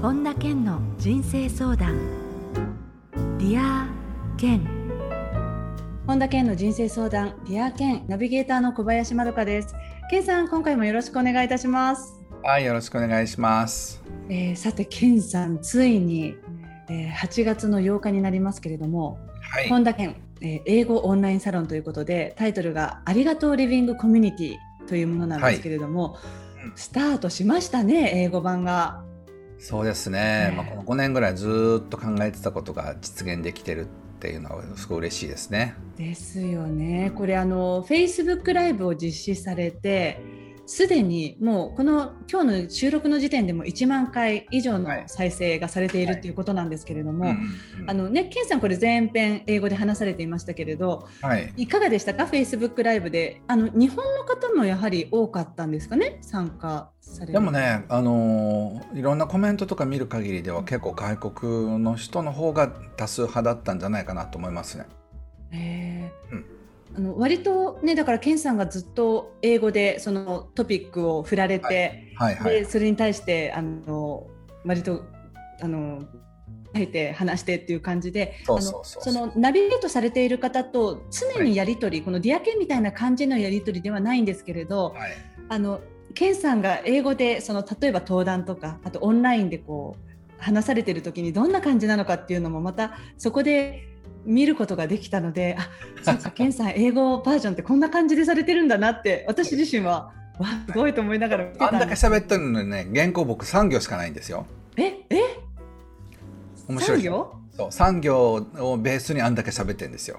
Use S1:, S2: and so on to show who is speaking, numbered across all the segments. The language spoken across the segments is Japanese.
S1: 本田健の人生相談。ディア健。本田健の人生相談、ディア健、ナビゲーターの小林まどかです。健さん、今回もよろしくお願いいたします。
S2: はい、よろしくお願いします。
S1: さて健さん、ついに、8月の8日になりますけれども、
S2: はい、
S1: 本田健、英語オンラインサロンということで、タイトルがありがとうリビングコミュニティというものなんですけれども、スタートしましたね、英語版が。
S2: そうですね、この5年ぐらいずっと考えてたことが実現できてるっていうのはすごい嬉しいですね。
S1: ですよね。これFacebook ライブを実施されて、すでにもう今日の収録の時点でも1万回以上の再生がされているということなんですけれども、ケンさんこれ前編英語で話されていましたけれど、いかがでしたか？ Facebook ライブで日本の方もやはり多かったんですかね、参加される。
S2: でもね、いろんなコメントとか見る限りでは結構外国の人の方が多数派だったんじゃないかなと思いますね。
S1: 割とね、だからケンさんがずっと英語でそのトピックを振られて、でそれに対して割と書いて話してっていう感じで、そのナビゲートされている方と常にやり取り、このディアケンみたいな感じのやり取りではないんですけれど、ケンさんが英語で例えば登壇とか、あとオンラインで話されている時にどんな感じなのかっていうのもまたそこで見ることができたので、そうか、ケンさん英語バージョンってこんな感じでされてるんだなって私自身はすごいと思いながら見てたんです。
S2: あんだけ喋ってるのにね、原稿僕3行しかないんですよ。面白い。
S1: 3行？
S2: そう、3行をベースにあんだけ喋ってるんですよ。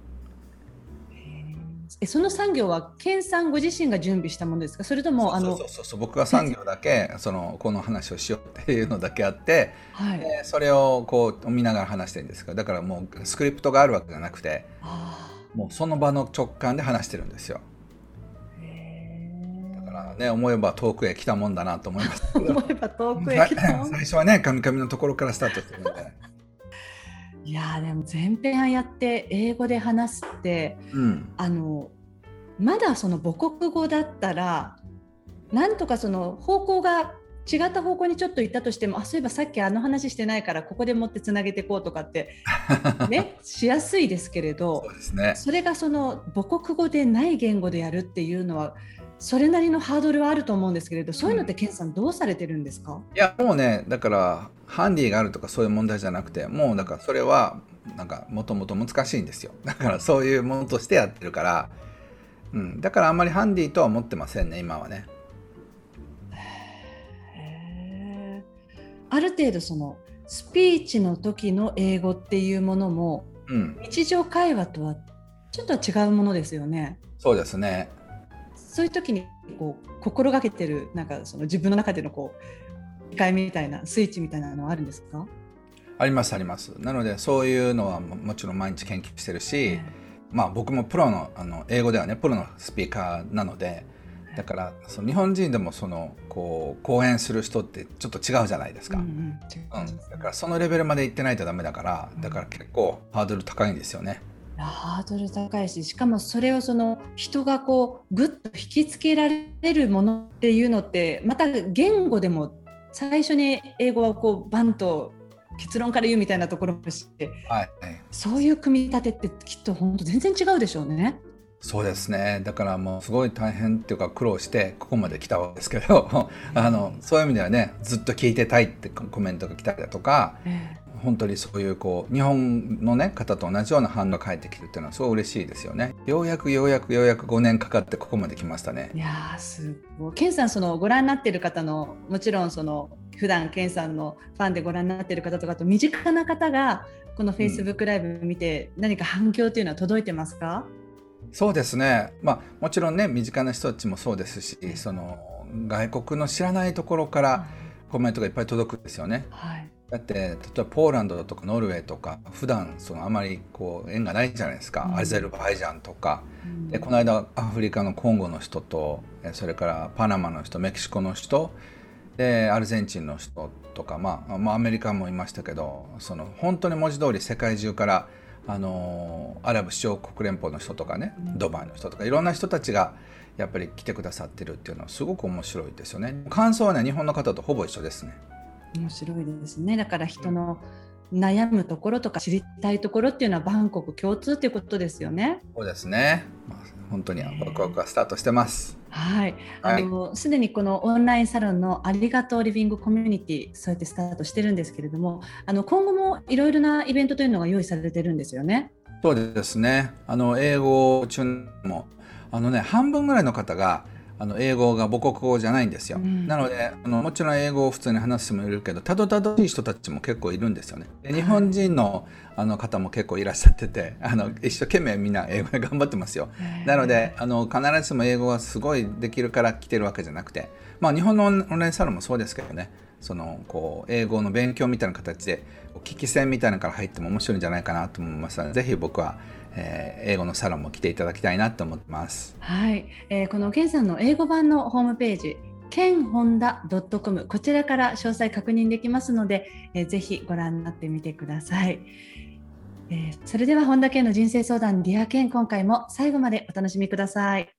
S1: その産業はケンさんご自身が準備したものですか？それとも
S2: そう僕が産業だけこの話をしようっていうのだけあって、それを見ながら話してるんですけど、だからもうスクリプトがあるわけじゃなくて、もうその場の直感で話してるんですよ。だからね、思えば遠くへ来たもんだなと思いますけど
S1: 思えば遠くへ来たもん。
S2: 最初はね、カミカミのところからスタートするので
S1: いやでも前編やって英語で話すって、まだその母国語だったらなんとかその方向が違った方向にちょっと行ったとしても、そういえばさっき話してないからここでもってつなげていこうとかってねしやすいですけれど、
S2: そうですね、
S1: それがその母国語でない言語でやるっていうのはそれなりのハードルはあると思うんですけれど、そういうのってケンさんどうされてるんですか？
S2: いやもうね、だからハンディがあるとかそういう問題じゃなくて、もうだからそれはなんかもともと難しいんですよ。だからそういうものとしてやってるから、だからあんまりハンディとは思ってませんね、今はね。
S1: ある程度そのスピーチの時の英語っていうものも、日常会話とはちょっと違うものですよね。
S2: そうですね。
S1: そういう時に心がけてるなんかその自分の中での理解みたいなスイッチみたいなのはあるんですか？
S2: ありますあります。なのでそういうのはもちろん毎日研究してるし、僕もプロの、英語ではねプロのスピーカーなので、だから日本人でも講演する人ってちょっと違うじゃないですか。だからそのレベルまで行ってないとダメだから、だから結構ハードル高いんですよね。
S1: ハードル高いし、しかもそれを人がぐっと引きつけられるものっていうのってまた言語でも最初に英語はバンと結論から言うみたいなところもして、そういう組み立てってきっと本当全然違うでしょうね。
S2: そうですね。だからもうすごい大変っていうか苦労してここまで来たわけですけどそういう意味ではね、ずっと聞いてたいってコメントが来たりだとか、本当にそういう日本の、ね、方と同じような反応が返ってきるっていうのはすごい嬉しいですよね。ようやく5年かかってここまで来ましたね。
S1: いやすごい。ケンさんご覧になっている方の、もちろん普段ケンさんのファンでご覧になっている方とかと身近な方がこの Facebook ライブ見て何か反響というのは届いてますか？
S2: そうですね、もちろんね身近な人たちもそうですし、外国の知らないところからコメントがいっぱい届くんですよね。だって例えばポーランドとかノルウェーとか普段あまり縁がないじゃないですか。アゼルバイジャンとか、でこの間アフリカのコンゴの人と、それからパナマの人、メキシコの人でアルゼンチンの人とか、アメリカもいましたけど、本当に文字通り世界中からアラブ首長国連邦の人とかね、ドバイの人とかいろんな人たちがやっぱり来てくださってるっていうのはすごく面白いですよね。感想はね、日本の方とほぼ一緒ですね。
S1: 面白いですね。だから人の悩むところとか知りたいところっていうのは万国共通っていうことですよね。
S2: そうですね。本当にワクワクがスタートしてます。
S1: はい。すでにこのオンラインサロンのありがとうリビングコミュニティ、そうやってスタートしてるんですけれども、今後もいろいろなイベントというのが用意されてるんですよね。
S2: そうですね。英語中も半分ぐらいの方が英語が母国語じゃないんですよ。なのでもちろん英語を普通に話す人もいるけど、たどたどしい人たちも結構いるんですよね。で日本人の方も結構いらっしゃってて、一生懸命みんな英語で頑張ってますよ。なので必ずしも英語がすごいできるから来てるわけじゃなくて、日本のオンラインサロンもそうですけどね、英語の勉強みたいな形で聞き戦みたいなのから入っても面白いんじゃないかなと思いますので、ぜひ僕は英語のサロンも来ていただきたいなと思ってます。
S1: はい、このケンさんの英語版のホームページ、kenhonda.com、 こちらから詳細確認できますので、ぜひご覧になってみてください。それでは本田健の人生相談ディアケン、今回も最後までお楽しみください。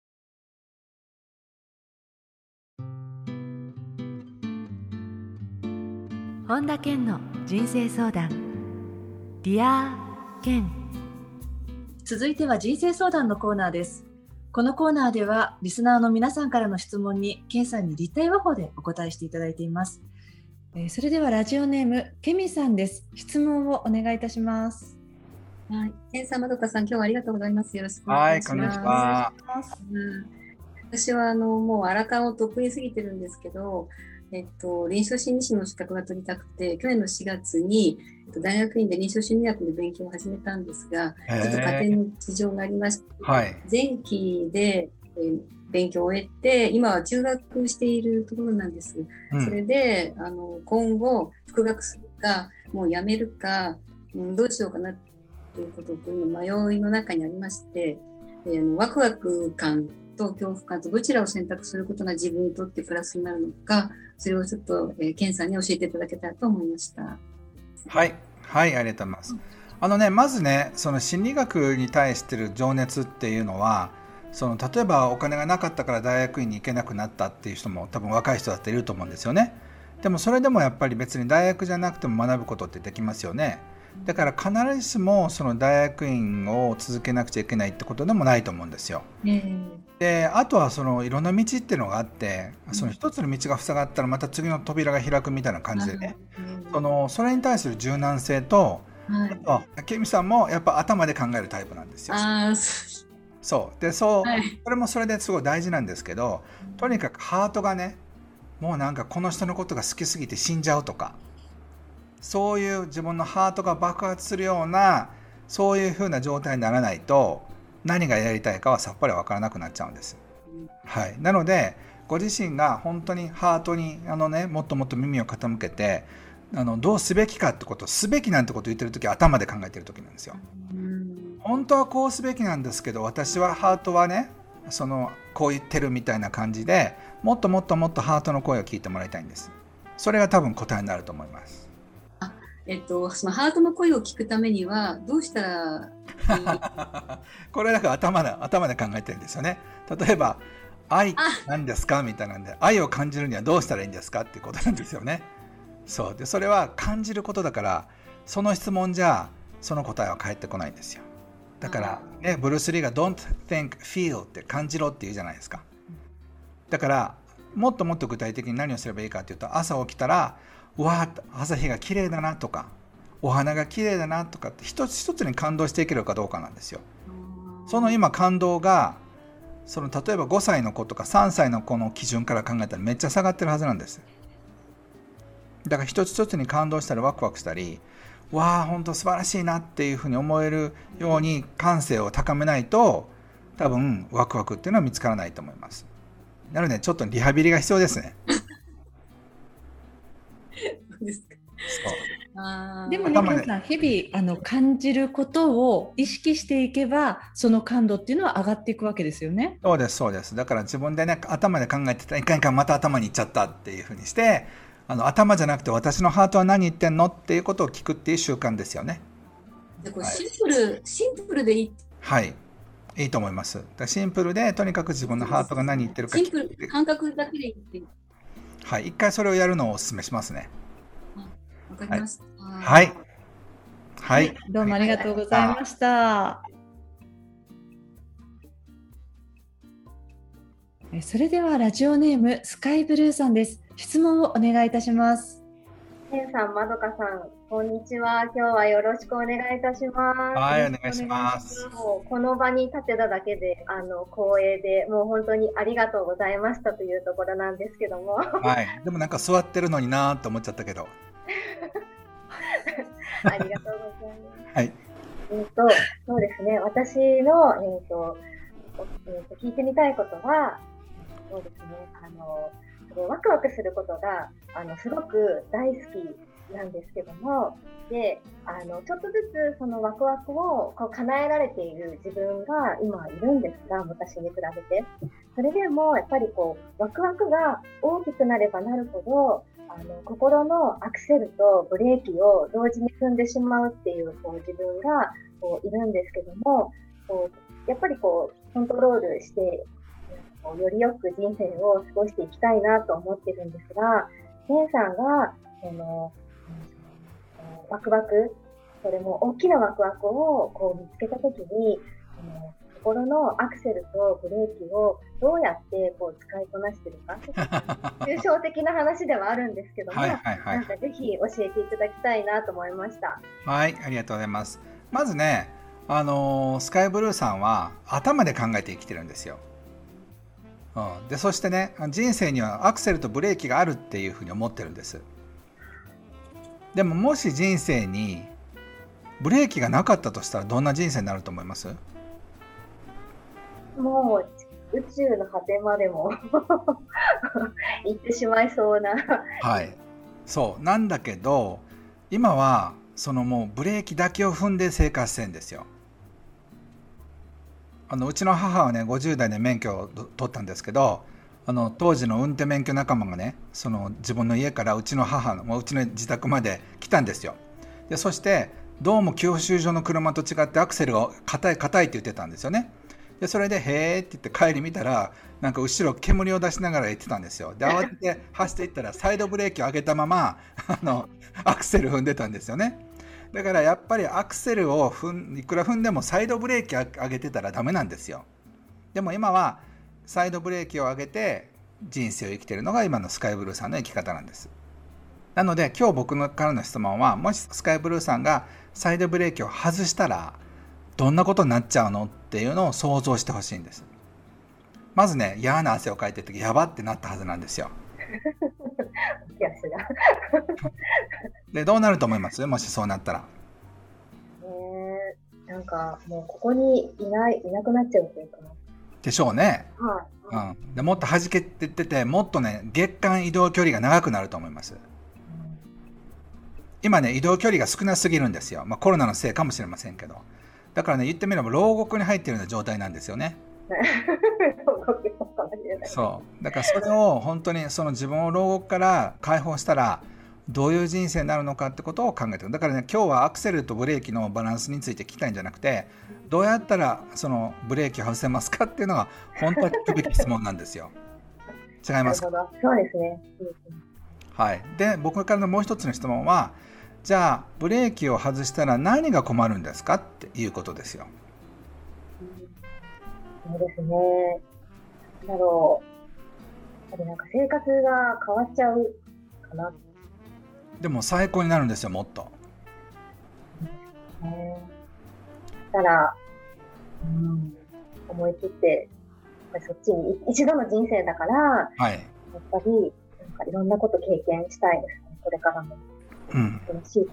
S1: 本田健の人生相談ディアケン。続いては人生相談のコーナーです。このコーナーではリスナーの皆さんからの質問にケンさんに立体話法でお答えしていただいています。それではラジオネームケミさんです。質問をお願いいたします。
S3: はい、ケンさん、まどかさん、今日はありがとうございます。よろしくお願いします。
S2: はい、こんにちは。
S3: 私はもうアラカンを得意すぎてるんですけど、臨床心理士の資格が取りたくて、去年の4月に大学院で臨床心理学の勉強を始めたんですが、ちょっと家庭の事情がありまして、前期で、勉強を終えて、今は休学しているところなんです。それで今後復学するかもうやめるか、どうしようかなということを迷いの中にありまして、ワクワク感と恐怖感とどちらを選択することが自分にとってプラスになるのか、それをちょっと、ケンさんに教えていただけたらと思いました。
S2: はい、はい、ありがとうございます。まずね、その心理学に対してる情熱っていうのは、例えばお金がなかったから大学院に行けなくなったっていう人も多分若い人だっていると思うんですよね。でもそれでもやっぱり別に大学じゃなくても学ぶことってできますよね。だから必ずしもその大学院を続けなくちゃいけないってことでもないと思うんですよ。であとはいろんな道っていうのがあって、その一つの道が塞がったらまた次の扉が開くみたいな感じでね、それに対する柔軟性と、あとケミさんもやっぱ頭で考えるタイプなんですよ。そうでそれもそれですごい大事なんですけど、とにかくハートがね、もうなんかこの人のことが好きすぎて死んじゃうとか、そういう自分のハートが爆発するような、そういう風な状態にならないと何がやりたいかはさっぱり分からなくなっちゃうんです。はい、なのでご自身が本当にハートにもっともっと耳を傾けて、どうすべきかってこと、すべきなんてことを言ってる時は頭で考えてる時なんですよ。本当はこうすべきなんですけど、私はハートはね、こう言ってるみたいな感じで、もっともっともっとハートの声を聞いてもらいたいんです。それが多分答えになると思います。
S3: そのハートの声を聞くためにはどうしたらいい
S2: これだから頭で考えてるんですよね。例えば愛なんですかみたいなんで、愛を感じるにはどうしたらいいんですかっていうことなんですよね。そうで、それは感じることだから、その質問じゃその答えは返ってこないんですよ。だからね、ブルース・リーが Don't think, feel って感じろって言うじゃないですか。だからもっともっと具体的に何をすればいいかっていうと、朝起きたらわー、朝日が綺麗だなとか、お花が綺麗だなとかって一つ一つに感動していけるかどうかなんですよ。その今感動が例えば5歳の子とか3歳の子の基準から考えたらめっちゃ下がってるはずなんです。だから一つ一つに感動したりワクワクしたり、わあ本当素晴らしいなっていうふうに思えるように感性を高めないと、多分ワクワクっていうのは見つからないと思います。なのでちょっとリハビリが必要ですね。
S1: でもね、ケンさん、日々感じることを意識していけば、その感度っていうのは上がっていくわけですよね。
S2: そうですそうです。だから自分でね、頭で考えてたら一回また頭にいっちゃったっていうふうにして、頭じゃなくて私のハートは何言ってんのっていうことを聞くっていう習慣ですよね。
S3: シンプルでいい。
S2: はい、いいと思います。シンプルでとにかく自分のハートが何言ってるか聞く。
S3: シンプル、感覚だけでいいっていう。
S2: はい、一回それをやるのをお勧めしますね。
S3: わかりました。
S2: はい。はい。
S1: どうもありがとうございました。それではラジオネームスカイブルーさんです。質問をお願いいたします。
S4: ケンさん、まどかさん、こんにちは。今日はよろしくお願いいたします。
S2: はい、お願いします。
S4: もうこの場に立てただけで、光栄で、もう本当にありがとうございましたというところなんですけども。
S2: はい。でもなんか座ってるのになーって思っちゃったけど。
S4: ありがとうございます。
S2: はい。
S4: そうですね。私の、聞いてみたいことは、そうですね。ワクワクすることが、すごく大好きなんですけども、で、ちょっとずつそのワクワクをこう叶えられている自分が今いるんですが、昔に比べて。それでも、やっぱりこう、ワクワクが大きくなればなるほど、心のアクセルとブレーキを同時に踏んでしまうっていう、こう、自分がこういるんですけども、こうやっぱりこう、コントロールして、よりよく人生を過ごしていきたいなと思ってるんですが、ケンさんが、ワクワク、それも大きなワクワクをこう見つけたときに、心のアクセルとブレーキをどうやってこう使いこなしてるか、抽象的な話ではあるんですけども、なんかぜひ教えていただきたいなと思いました。
S2: はい、ありがとうございます。まずね、スカイブルーさんは頭で考えて生きてるんですよ。でそしてね、人生にはアクセルとブレーキがあるっていうふうに思ってるんです。でももし人生にブレーキがなかったとしたらどんな人生になると思います？
S4: もう宇宙の果てまでも行ってしまいそうな
S2: はい、そうなんだけど、今はそのもうブレーキだけを踏んで生活してるんですよ。うちの母はね50代で免許を取ったんですけど、当時の運転免許仲間がね、その自分の家からうちの母のうちの自宅まで来たんですよ。でそしてどうも教習所の車と違ってアクセルが硬いって言ってたんですよね。でそれでへーって言って帰り見たら、なんか後ろ煙を出しながら行ってたんですよ。で慌てて走っていったらサイドブレーキを上げたままアクセル踏んでたんですよね。だからやっぱりアクセルをいくら踏んでもサイドブレーキ上げてたらダメなんですよ。でも今はサイドブレーキを上げて人生を生きているのが今のスカイブルーさんの生き方なんです。なので今日僕からの質問は、もしスカイブルーさんがサイドブレーキを外したらどんなことになっちゃうのっていうのを想像してほしいんです。まずね、嫌な汗をかいてる時やばってなったはずなんですよ。でどうなると思います？もしそうなったら。
S4: なんかもうここにいなくなっちゃうというかな。
S2: でしょうね。
S4: はい。
S2: でもっと弾けてってて、もっとね月間移動距離が長くなると思います。今ね移動距離が少なすぎるんですよ。コロナのせいかもしれませんけど。だからね、言ってみれば牢獄に入っているような状態なんですよね。そうだからそれを本当にその自分を牢獄から解放したらどういう人生になるのかってことを考えてる。だからね、今日はアクセルとブレーキのバランスについて聞きたいんじゃなくて、どうやったらそのブレーキを外せますかっていうのが本当は聞くべき質問なんですよ。違いますか？
S4: そうですね。
S2: はい。で僕からのもう一つの質問は、じゃあブレーキを外したら何が困るんですかっていうことですよ。
S4: そうですね。なんだろう。なんか生活が変わっちゃうかな。
S2: でも最高になるんですよ、もっと。
S4: だから、思い切ってそっちに一度の人生だから、
S2: はい、
S4: やっぱりなんかいろんなこと経験したいですね、これからも。楽しいこと。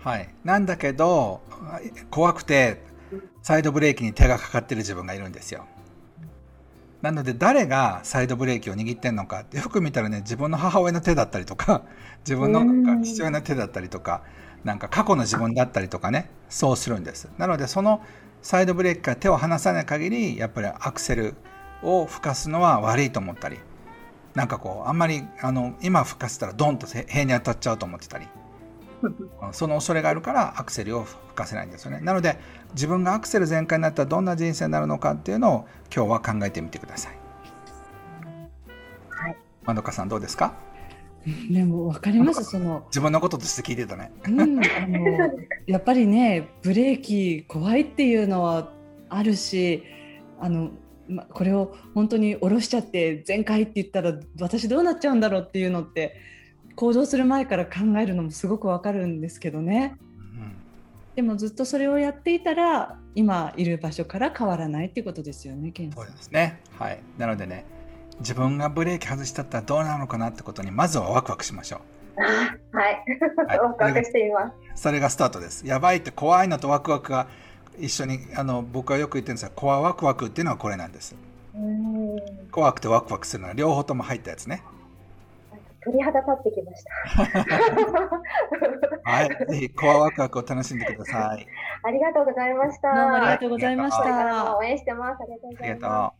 S2: はい。なんだけど怖くてサイドブレーキに手がかかってる自分がいるんですよ。なので誰がサイドブレーキを握ってんのかってよく見たらね、自分の母親の手だったりとか、自分の父親の手だったりとか、なんか過去の自分だったりとかね、そうするんです。なのでそのサイドブレーキから手を離さない限り、やっぱりアクセルを吹かすのは悪いと思ったり、なんかこうあんまり今吹かせたらドンと塀に当たっちゃうと思ってたりその恐れがあるからアクセルを吹かせないんですよね。なので自分がアクセル全開になったらどんな人生になるのかっていうのを今日は考えてみてください。
S4: はい。
S2: まどかさんどうですか？
S1: でも分かります。その
S2: 自分のこととして聞いてたね。
S1: やっぱりね、ブレーキ怖いっていうのはあるし、これを本当に下ろしちゃって全開って言ったら私どうなっちゃうんだろうっていうのって行動する前から考えるのもすごく分かるんですけどね、でもずっとそれをやっていたら今いる場所から変わらないっていうことですよね、ケンさん。
S2: そうですね、はい。なのでね、自分がブレーキ外しちゃったらどうなのかなってことにまずはワクワクしましょう。
S4: はい、ワクワクしています。
S2: それがスタートです。やばいって怖いのとワクワクが一緒に、僕はよく言ってるんですが、怖ワクワクっていうのはこれなんです。怖くてワクワクするのは両方とも入ったやつね。
S4: 鳥肌立ってきました。
S2: はい、ぜひコアワクワクを楽しんでください。
S4: ありがとうございました。
S1: どうもありがとうございました。これ
S4: からも応援してます。ありがとうございます。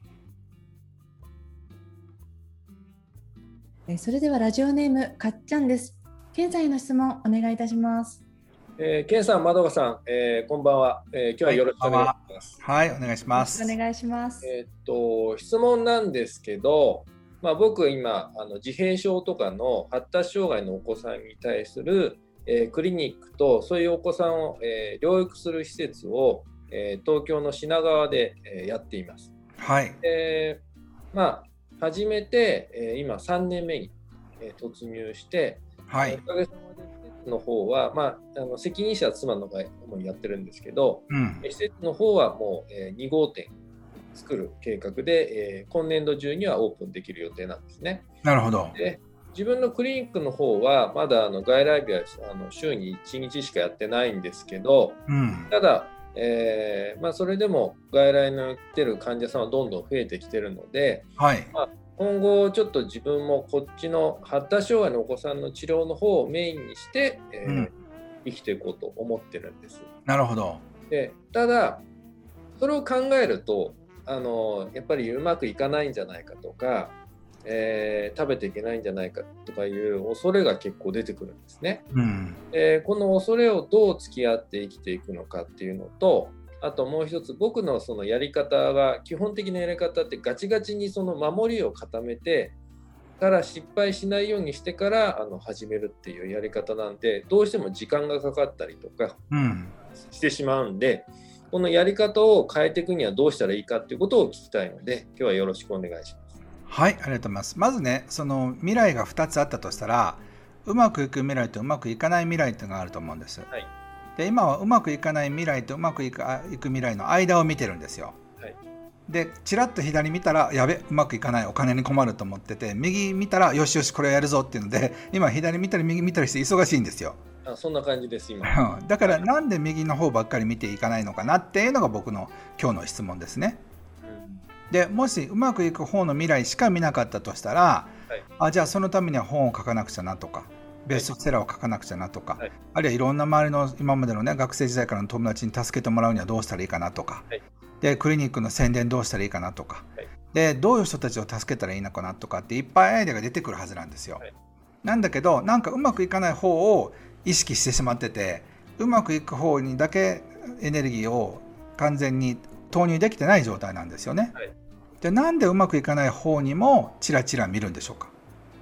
S1: それではラジオネームかっちゃんです。ケンさんへの質問お願いいたします。
S5: ケンさん、まどかさん、こんばんは。今日はよろしくお願いします。
S2: はい、お願いします。
S1: お願いします。
S5: 質問なんですけど、僕今自閉症とかの発達障害のお子さんに対する、クリニックとそういうお子さんを、療育する施設を、東京の品川で、やっています。
S2: はい。
S5: 初めて、今3年目に、突入して、
S2: はい、
S5: おかげさまで施設の方は、責任者は妻のが主にやってるんですけど、施設の方はもう、2号店作る計画で、今年度中にはオープンできる予定なんですね。
S2: なるほど。
S5: で、自分のクリニックの方はまだ外来日は週に1日しかやってないんですけど、ただ、それでも外来の来てる患者さんはどんどん増えてきてるので、
S2: はい、
S5: 今後ちょっと自分もこっちの発達障害のお子さんの治療の方をメインにして、生きていこうと思ってるんです。
S2: なるほど。
S5: で、ただそれを考えるとやっぱりうまくいかないんじゃないかとか、食べていけないんじゃないかとかいう恐れが結構出てくるんですね。この恐れをどう付き合って生きていくのかっていうのと、あともう一つ、僕のそのやり方が、基本的なやり方ってガチガチにその守りを固めてから失敗しないようにしてから始めるっていうやり方なんで、どうしても時間がかかったりとかしてしまうんで、このやり方を変えていくにはどうしたらいいかっていうことを聞きたいので、今日はよろしくお願いします。
S2: はい、ありがとうございます。まずね、その未来が2つあったとしたら、うまくいく未来とうまくいかない未来っていうのがあると思うんです。で、今はうまくいかない未来とうまくいく未来の間を見てるんですよ。で、ちらっと左見たら、やべ、うまくいかない、お金に困ると思ってて、右見たら、よしよしこれをやるぞっていうので、今左見たり右見たりして忙しいんですよ。
S5: そんな感じです今。
S2: だからなんで右の方ばっかり見ていかないのかなっていうのが僕の今日の質問ですね。で、もしうまくいく方の未来しか見なかったとしたら、じゃあそのためには本を書かなくちゃなとか、ベストセラーを書かなくちゃなとか、あるいはいろんな周りの今までのね、学生時代からの友達に助けてもらうにはどうしたらいいかなとか、でクリニックの宣伝どうしたらいいかなとか、でどういう人たちを助けたらいいのかなとかっていっぱいアイデアが出てくるはずなんですよ。なんだけど、なんかうまくいかない方を意識してしまってて、うまくいく方にだけエネルギーを完全に投入できてない状態なんですよね。で、なんでうまくいかない方にもチラチラ見るんでしょうか。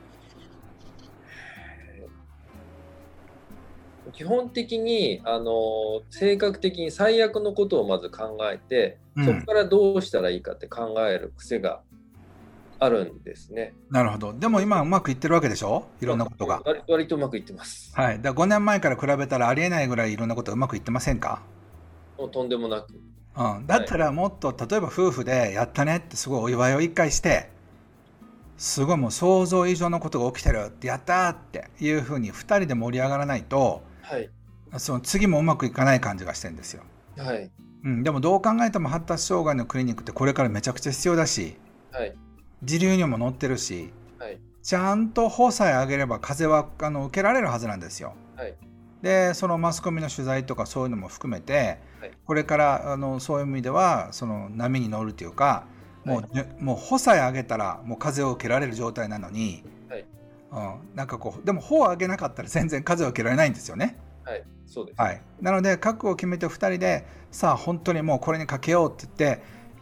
S5: 基本的に性格的に最悪のことをまず考えて、そこからどうしたらいいかって考える癖があるんですね。
S2: なるほど。でも今うまくいってるわけでしょ、いろんなことが。
S5: 割とうまくいってます。
S2: はい。だから5年前から比べたらありえないぐらいいろんなことがうまくいってませんか？
S5: もうとんでもなく。
S2: だったらもっと、例えば夫婦でやったねってすごいお祝いを一回して、すごいもう想像以上のことが起きてるって、やったっていうふうに2人で盛り上がらないと、その次もうまくいかない感じがしてるんですよ。でもどう考えても発達障害のクリニックってこれからめちゃくちゃ必要だし、時流にも乗ってるし、ちゃんと法さえ上げれば風は受けられるはずなんですよ。で、そのマスコミの取材とかそういうのも含めて、これからそういう意味ではその波に乗るというか、もう帆さえ上げたらもう風を受けられる状態なのに、なんかこう、でも帆を上げなかったら全然風を受けられないんですよね。
S5: そうです。
S2: なので覚悟を決めて2人で、さあ本当にもうこれにかけようって言って、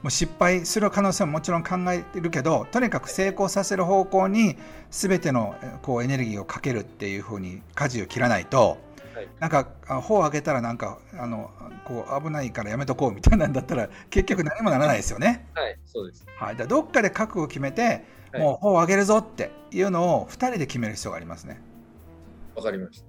S2: う失敗する可能性ももちろん考えてるけど、とにかく成功させる方向に全てのこうエネルギーをかけるっていう風に舵を切らないと、なんか帆を上げたらなんかこう危ないからやめとこうみたいなんだったら結局何もならないですよね。
S5: はい、そうです。
S2: はい、だどっかで覚悟を決めて、もう帆を上げるぞっていうのを2人で決める必要がありますね。
S5: わかりました。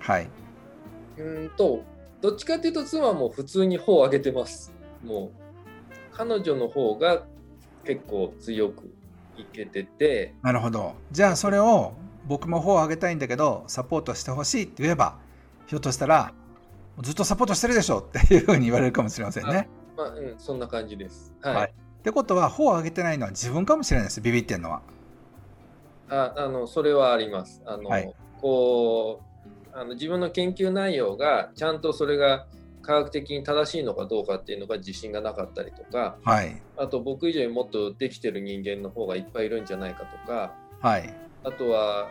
S2: はい。
S5: どっちかというと妻も普通に帆を上げてます。もう彼女の方が結構強くいけてて。
S2: なるほど。じゃあそれを僕も帆を上げたいんだけどサポートしてほしいって言えば、ひょっとしたらずっとサポートしてるでしょっていうふうに言われるかもしれませんね。
S5: そんな感じです。
S2: はい。ってことは帆を上げてないのは自分かもしれないです。ビビってんのは。
S5: それはあります。
S2: はい、
S5: 自分の研究内容がちゃんとそれが科学的に正しいのかどうかっていうのが自信がなかったりとか、
S2: はい、
S5: あと僕以上にもっとできてる人間の方がいっぱいいるんじゃないかとか、
S2: はい、
S5: あとは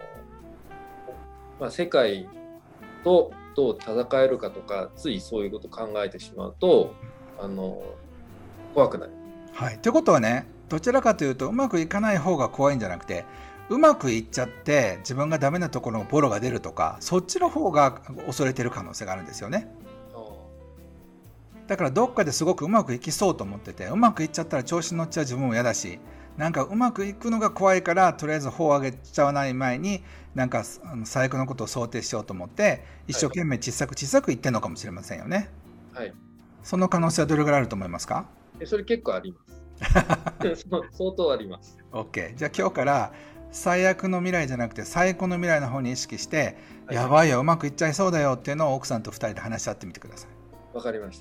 S5: 世界とどう戦えるかとか、ついそういうことを考えてしまうと怖くなる。
S2: はい、ということはね、どちらかというとうまくいかない方が怖いんじゃなくて、うまくいっちゃって自分がダメなところのボロが出るとか、そっちの方が恐れてる可能性があるんですよね。だからどっかですごくうまくいきそうと思ってて、うまくいっちゃったら調子に乗っちゃう自分も嫌だし、なんかうまくいくのが怖いから、とりあえず帆を上げちゃわない前になんか最悪のことを想定しようと思って一生懸命小さく言ってるのかもしれませんよね。
S5: はい、
S2: その可能性はどれぐらいあると思いますか？
S5: それ結構あります相当あります。
S2: OK。 じゃあ今日から最悪の未来じゃなくて最高の未来の方に意識して、
S5: はい、
S2: やばいよ、うまくいっちゃいそうだよっていうのを奥さんと2人で話し合ってみてください。
S5: わかりました。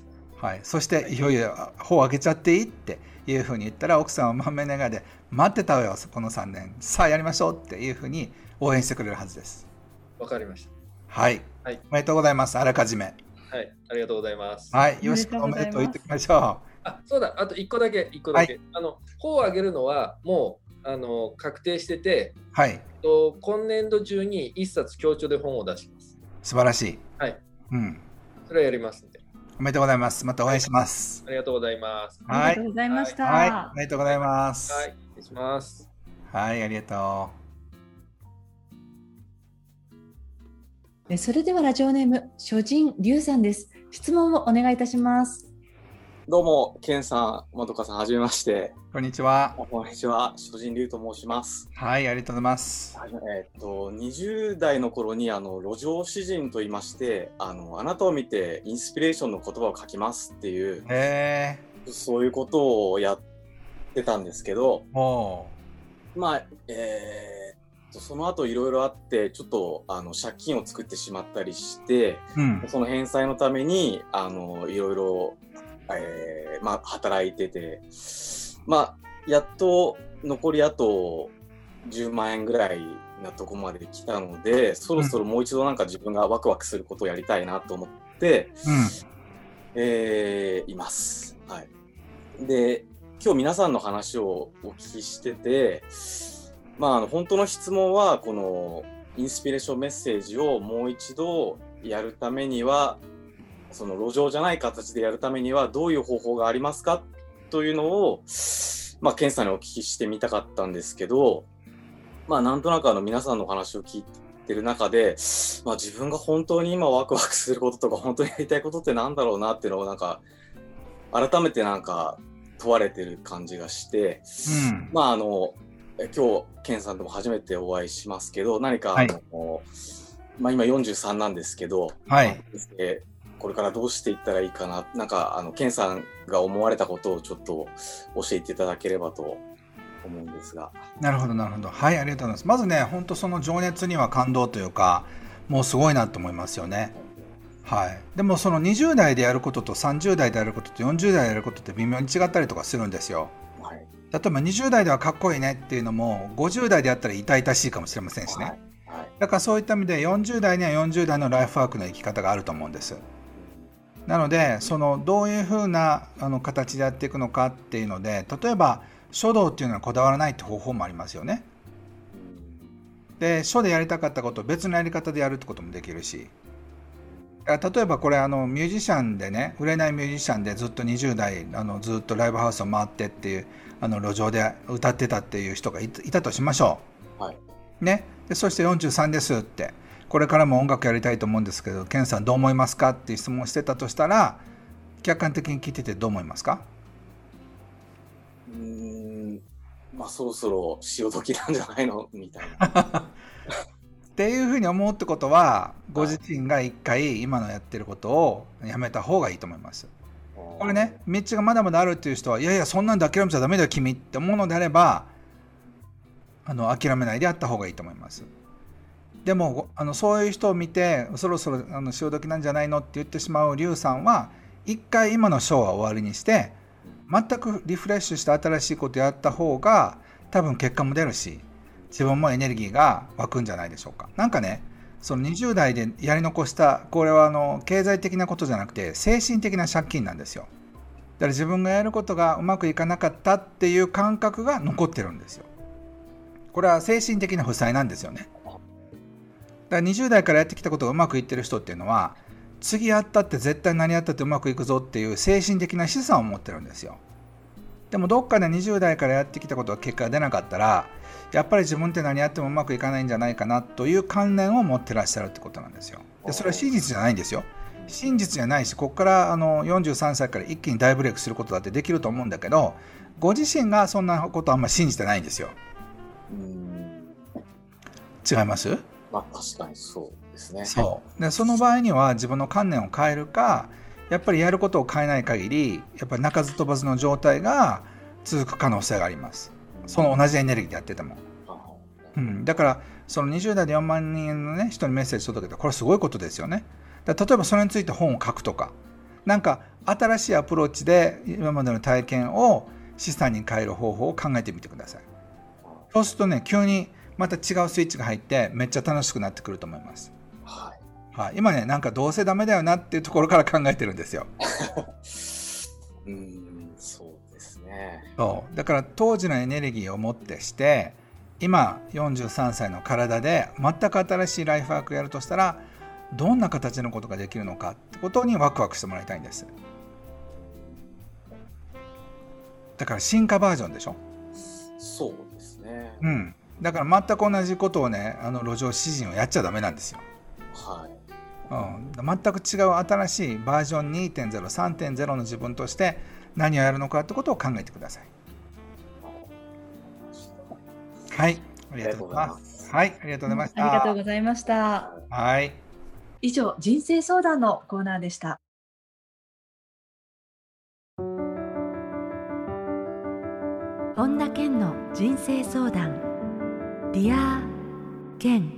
S2: はい、そして、いよいよ帆を上げちゃっていいっていうふうに言ったら、奥さんは満面の笑顔で待ってたわよこの3年、さあやりましょうっていうふうに応援してくれるはずです。
S5: わかりました。
S2: はい、
S5: はい、
S2: おめでとうございます。あらかじめ。
S5: はい、ありがとうございます。
S2: はい、よろしくおめでとう言っておきましょ
S5: う。そうだ、あと1個だけ、はい、帆を上げるのはもう確定してて、
S2: はい、
S5: 今年度中に1冊協調で本を出します。
S2: 素晴らしい。
S5: はい、
S2: うん、
S5: それはやりますんで。
S2: おめでとうございます。またお会いします。
S5: ありがとうございます。
S1: ありがとうございました。
S2: はい、おめでとうございます。
S5: はい、失礼します。
S2: はい、ありがと
S1: う。それではラジオネーム諸人龍さんです。質問をお願いいたします。
S6: どうも、ケンさん、まどかさん、はじめまして。
S2: こんにちは。
S6: こんにちは、諸人龍と申します。
S2: はい、ありがとうございます。
S6: 20代の頃に路上詩人と言いまして、あなたを見てインスピレーションの言葉を書きますっていう、そういうことをやってたんですけど、まあ、その後いろいろあって、ちょっと借金を作ってしまったりして、その返済のためにいろいろ働いてて、やっと残りあと10万円ぐらいなとこまで来たので、そろそろもう一度なんか自分がワクワクすることをやりたいなと思って、います。はい。で、今日皆さんの話をお聞きしてて、本当の質問は、このインスピレーションメッセージをもう一度やるためには、その路上じゃない形でやるためにはどういう方法がありますかというのを、ケンさんにお聞きしてみたかったんですけど、なんとなく皆さんの話を聞いてる中で、自分が本当に今ワクワクすることとか本当にやりたいことってなんだろうなっていうのをなんか改めてなんか問われてる感じがして、今日ケンさんとも初めてお会いしますけど、何か今43なんですけど、これからどうしていったらいいかな、なんかケンさんが思われたことをちょっと教えていただければと思うんですが。
S2: なるほどなるほど。はい、ありがとうございます。まずね、本当その情熱には感動というか、もうすごいなと思いますよね。はい。でもその20代でやることと30代でやることと40代でやることって微妙に違ったりとかするんですよ。はい、例えば20代ではかっこいいねっていうのも50代でやったら痛々しいかもしれませんしね。だからそういった意味で40代には40代のライフワークの生き方があると思うんです。なのでどういうふうな形でやっていくのかっていうので、例えば書道っていうのはこだわらないって方法もありますよね。で書でやりたかったことを別のやり方でやるってこともできるし、 例えばこれミュージシャンでね、売れないミュージシャンでずっと20代ずっとライブハウスを回ってっていう路上で歌ってたっていう人がいたとしましょう、はいね、でそして43ですって、これからも音楽やりたいと思うんですけどケンさんどう思いますかっていう質問をしてたとしたら、客観的に聞いててどう思いますか？
S6: まあそろそろ潮時なんじゃないのみたいな
S2: っていうふうに思うってことは、ご自身が一回今のやってることをやめた方がいいと思います。これね、道がまだまだあるっていう人は、いやいやそんなんで諦めちゃダメだよ君って思うのであれば、諦めないでやった方がいいと思います。でもそういう人を見てそろそろ潮時なんじゃないのって言ってしまうリュウさんは、一回今のショーは終わりにして全くリフレッシュして新しいことやった方が多分結果も出るし、自分もエネルギーが湧くんじゃないでしょうか。なんかね、その20代でやり残した、これは経済的なことじゃなくて精神的な借金なんですよ。だから自分がやることがうまくいかなかったっていう感覚が残ってるんですよ。これは精神的な負債なんですよね。だから20代からやってきたことがうまくいってる人っていうのは、次やったって絶対何やったってうまくいくぞっていう精神的な資産を持ってるんですよ。でもどっかで20代からやってきたことが結果が出なかったら、やっぱり自分って何やってもうまくいかないんじゃないかなという観念を持ってらっしゃるってことなんですよ。でそれは真実じゃないんですよ。真実じゃないし、ここから43歳から一気に大ブレイクすることだってできると思うんだけど、ご自身がそんなことあんまり信じてないんですよ。違います？
S6: まあ確かにそうですね。
S2: でその場合には自分の観念を変えるか、やっぱりやることを変えない限りやっぱり鳴かず飛ばずの状態が続く可能性があります。その同じエネルギーでやってても、だからその20代で4万人の、ね、人にメッセージ届けた、これすごいことですよね。例えばそれについて本を書くとか、なんか新しいアプローチで今までの体験を資産に変える方法を考えてみてください。そうするとね、急にまた違うスイッチが入ってめっちゃ楽しくなってくると思います。はい、今ね、なんかどうせダメだよなっていうところから考えてるんですよ。
S6: そうですね。
S2: だから当時のエネルギーをもってして今43歳の体で全く新しいライフワークをやるとしたら、どんな形のことができるのかってことにワクワクしてもらいたいんです。だから進化バージョンでしょ。
S6: そうですね。
S2: だから全く同じことをね、路上詩人をやっちゃダメなんですよ。全く違う新しいバージョン 2.0、3.0 の自分として何をやるのかってことを考えてください。はい、ありがとうございます。はい、ありがとうございました。
S1: ありがとうございました。
S2: はい。
S1: 以上、人生相談のコーナーでした。本田健の人生相談。ディア健。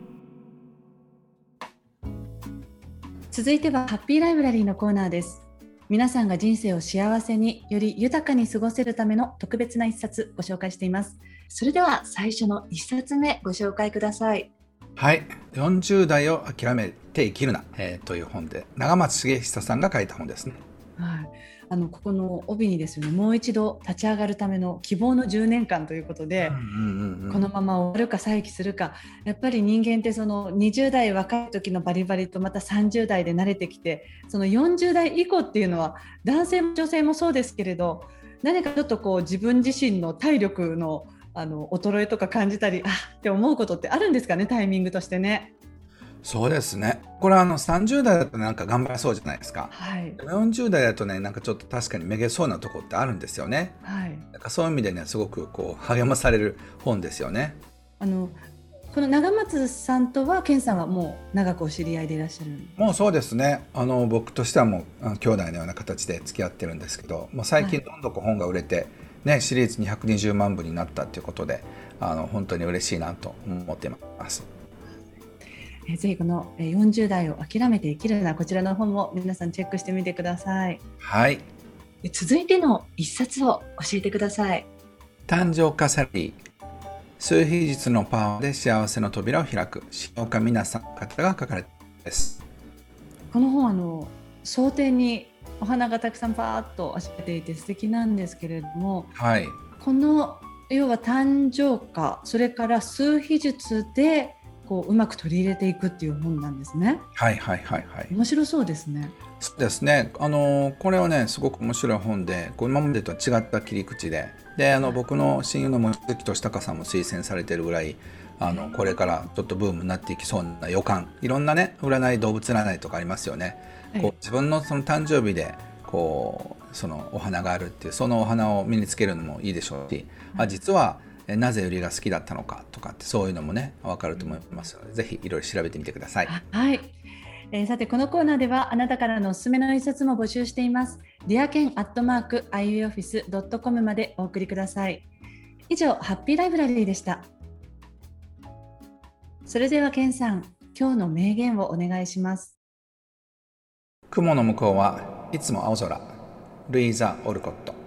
S1: 続いてはハッピーライブラリーのコーナーです。皆さんが人生を幸せにより豊かに過ごせるための特別な一冊ご紹介しています。それでは最初の一冊目ご紹介ください。
S2: はい、40代を諦めて生きるな、という本で、長松茂久さんが書いた本ですね。
S1: はい、ここの帯にですね、もう一度立ち上がるための希望の10年間ということで、このまま終わるか再起するか、やっぱり人間ってその20代若い時のバリバリとまた30代で慣れてきて、その40代以降っていうのは男性も女性もそうですけれど、何かちょっとこう自分自身の体力の衰えとか感じたりって思うことってあるんですかね、タイミングとしてね。
S2: そうですね。これは30代だとなんか頑張れそうじゃないですか。
S1: はい、
S2: 40代だとね、なんかちょっと確かにめげそうなところってあるんですよね。
S1: はい、
S2: なんかそういう意味でね、すごくこう励まされる本ですよね。
S1: この長松さんとは健さんはもう長くお知り合いでいらっしゃる？
S2: もうそうですね。僕としてはもう兄弟のような形で付き合ってるんですけど、もう最近どんどん本が売れて、ね、シリーズ220万部になったということで、本当に嬉しいなと思っています。
S1: ぜひこの40代を諦めて生きるな、こちらの本も皆さんチェックしてみてください。
S2: はい。
S1: 続いての一冊を教えてください。
S2: 誕生化サラリー、数秘術のパワーで幸せの扉を開く、塩岡美奈さん方が書かれたです。
S1: この本装丁にお花がたくさんパーッとあしらっていて素敵なんですけれども、
S2: はい、
S1: この要は誕生化、それから数秘術でこううまく取り入れていくっていう本なんですね。
S2: はいはいはいはい。
S1: 面白そうですね。
S2: そうですね。これはねすごく面白い本で、こう今までとは違った切り口で、僕の親友の望月俊孝さんも推薦されているぐらい、これからちょっとブームになっていきそうな予感、いろんなね占い、動物占いとかありますよね。こう自分のその誕生日でこうそのお花があるっていう、そのお花を身につけるのもいいでしょうし、実はなぜユリが好きだったのかとかって、そういうのもね分かると思いますので、ぜひいろいろ調べてみてください。
S1: はい。さてこのコーナーではあなたからのおすすめの一冊も募集しています。dearken@iuoffice.com までお送りください。以上、ハッピーライブラリーでした。それではケンさん、今日の名言をお願いします。
S2: 雲の向こうはいつも青空。ルイーザ・オルコット。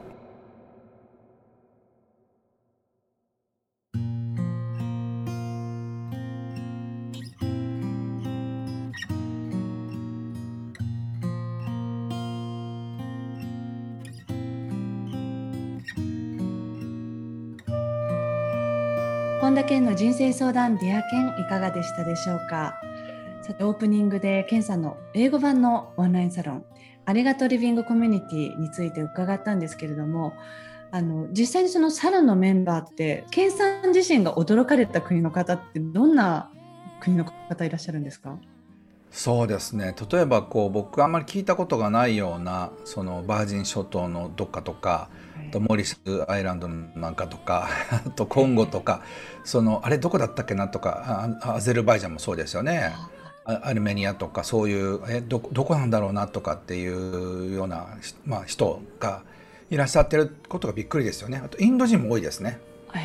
S1: 本田健の人生相談ディア健、いかがでしたでしょうか。さてオープニングで健さんの英語版のオンラインサロンありがとうリビングコミュニティについて伺ったんですけれども、実際にそのサロンのメンバーって健さん自身が驚かれた国の方ってどんな国の方いらっしゃるんですか？
S2: そうですね、例えば僕あんまり聞いたことがないようなそのバージン諸島のどっかとか、あとモリスアイランドのなんかとかあとコンゴとか、あれどこだったっけなとか、アゼルバイジャンもそうですよね、アルメニアとか、そういうどこなんだろうなとかっていうような、人がいらっしゃってることがびっくりですよね。あとインド人も多いですね。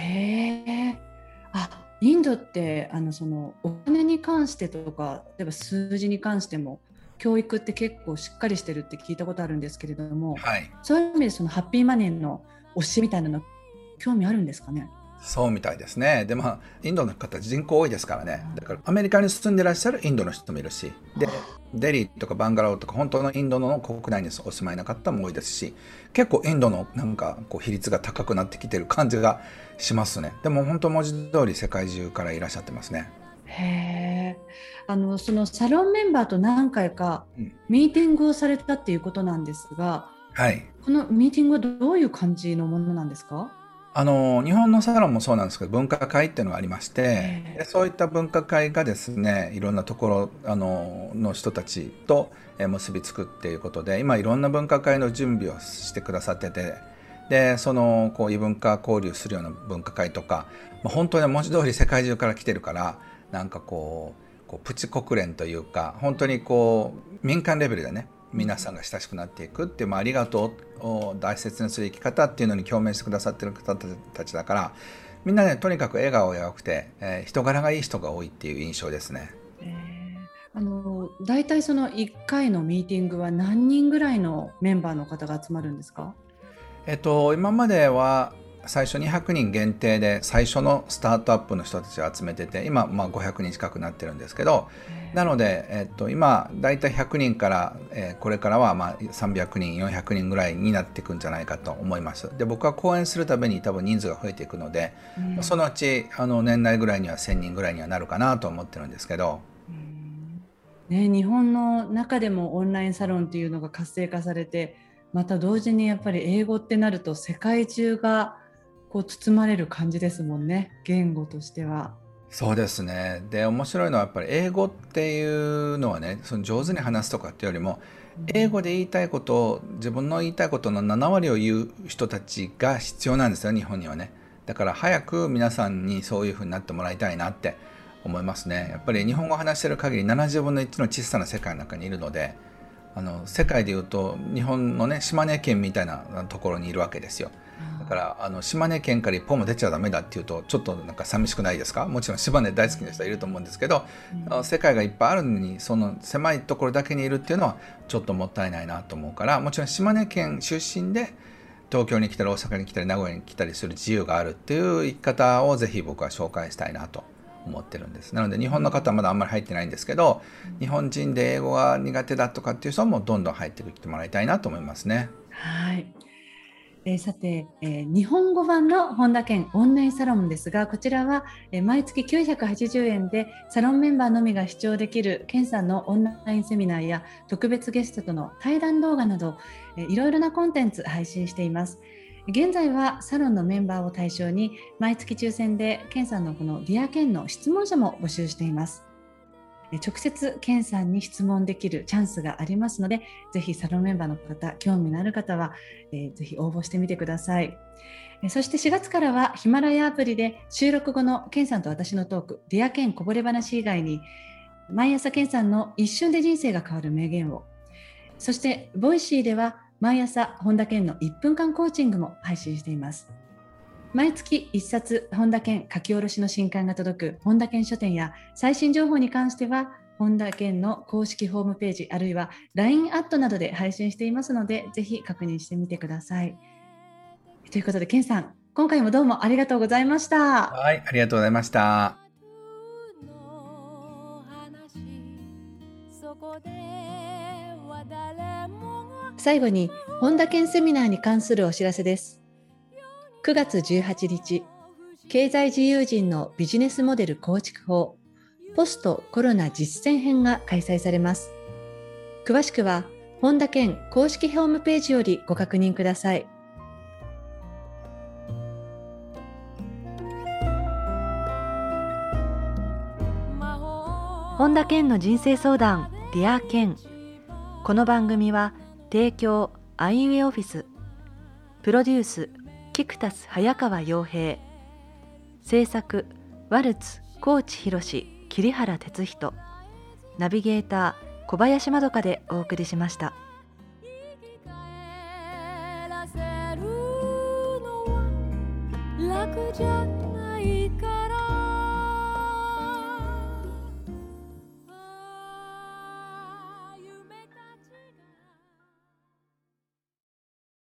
S1: インドってそのお金に関してとか、例えば数字に関しても教育って結構しっかりしてるって聞いたことあるんですけれども、そういう意味でそのハッピーマネーの教えみたいなの興味あるんですかね？
S2: そうみたいですね。でインドの方人口多いですからね。だからアメリカに住んでらっしゃるインドの人もいるし、でデリーとかバンガローとか本当のインドの国内にお住まいの方も多いですし、結構インドのなんか比率が高くなってきてる感じがしますね。でも本当文字通り世界中からいらっしゃってますね。
S1: へー。そのサロンメンバーと何回かミーティングをされたっていうことなんですが、このミーティングはどういう感じのものなんですか？
S2: 日本のサロンもそうなんですけど、文化会っていうのがありまして、そういった文化会がですね、いろんなところの人たちと結びつくっていうことで、今いろんな文化会の準備をしてくださってて、で異文化交流するような文化会とか、本当に文字通り世界中から来てるから、なんかプチ国連というか、本当に民間レベルでね、皆さんが親しくなっていくっていう、ありがとうを大切にする生き方っていうのに共鳴してくださってる方たちだから、みんなねとにかく笑顔が良くて、人柄がいい人が多いっていう印象ですね。
S1: だいたいその1回のミーティングは何人ぐらいのメンバーの方が集まるんですか？
S2: 今までは最初200人限定で最初のスタートアップの人たちを集めてて、今500人近くなってるんですけど、なので、今だいたい100人から、これからは300人400人ぐらいになっていくんじゃないかと思います。で僕は講演するたびに多分人数が増えていくので、そのうち年内ぐらいには1000人ぐらいにはなるかなと思ってるんですけど、
S1: 日本の中でもオンラインサロンっていうのが活性化されて、また同時にやっぱり英語ってなると世界中が包まれる感じですもんね、言語としては。
S2: そうですね。で面白いのはやっぱり英語っていうのはね、上手に話すとかっていうよりも、英語で言いたいことを、自分の言いたいことの7割を言う人たちが必要なんですよ、日本にはね。だから早く皆さんにそういう風になってもらいたいなって思いますね。やっぱり日本語を話してる限り70分の1の小さな世界の中にいるので、世界でいうと日本のね島根県みたいなところにいるわけですよ。だから島根県から一歩も出ちゃダメだっていうとちょっとなんか寂しくないですか？もちろん島根大好きな人はいると思うんですけど、世界がいっぱいあるのにその狭いところだけにいるっていうのはちょっともったいないなと思うから、もちろん島根県出身で東京に来たり大阪に来たり名古屋に来たりする自由があるっていう生き方をぜひ僕は紹介したいなと思ってるんです。なので日本の方はまだあんまり入ってないんですけど、日本人で英語が苦手だとかっていう人もどんどん入ってきてもらいたいなと思いますね。
S1: はい。 さて、日本語版の本田健オンラインサロンですが、こちらは、毎月980円でサロンメンバーのみが視聴できる健さんのオンラインセミナーや特別ゲストとの対談動画など、いろいろなコンテンツ配信しています。現在はサロンのメンバーを対象に毎月抽選で健さんのこのディア健の質問者も募集しています。直接健さんに質問できるチャンスがありますので、ぜひサロンメンバーの方、興味のある方は、ぜひ応募してみてください。そして4月からはヒマラヤアプリで収録後の健さんと私のトーク、ディア健こぼれ話以外に、毎朝健さんの一瞬で人生が変わる名言を、そしてボイシーでは毎朝本田健の1分間コーチングも配信しています。毎月1冊本田健書き下ろしの新刊が届く本田健書店や、最新情報に関しては本田健の公式ホームページ、あるいは LINE アットなどで配信していますので、ぜひ確認してみてください。ということで健さん、今回もどうもありがとうございました。
S2: はい、ありがとうございました。
S1: 最後に本田健セミナーに関するお知らせです。9月18日、経済自由人のビジネスモデル構築法、ポストコロナ実践編が開催されます。詳しくは、本田健公式ホームページよりご確認ください。本田健の人生相談、ディア健。この番組は、提供アイウェイオフィス、プロデュースキクタス早川洋平、制作ワルツ高知博桐原哲人、ナビゲーター小林まどかでお送りしました。